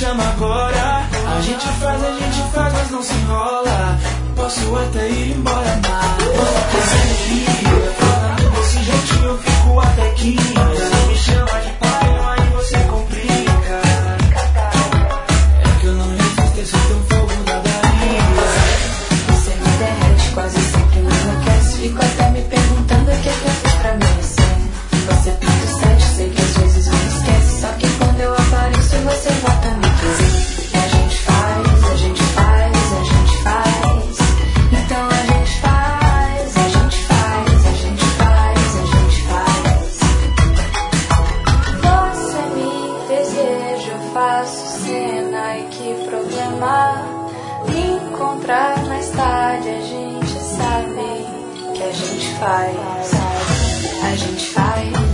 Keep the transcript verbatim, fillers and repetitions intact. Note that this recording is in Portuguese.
chama agora. A gente faz, a gente faz, mas não se enrola. Posso até ir embora, mas você liga, falando desse jeitinho eu fico até quinta. Você me chama de pai, aí você complica. É que eu não resisto, esse teu fogo da barriga. Você me derrete, quase sempre me enlouquece. Fico até me perguntando o que é que eu fiz pra merecer. Você pinta o sete, sei que às vezes me esquece. Só que quando eu apareço você volta a me querer. A gente faz, a gente faz, a gente faz. Então a gente faz, a gente faz, a gente faz, a gente faz. Você me deseja, eu faço cena e que problema. Me encontrar mais tarde, a gente sabe que a gente faz, a gente faz.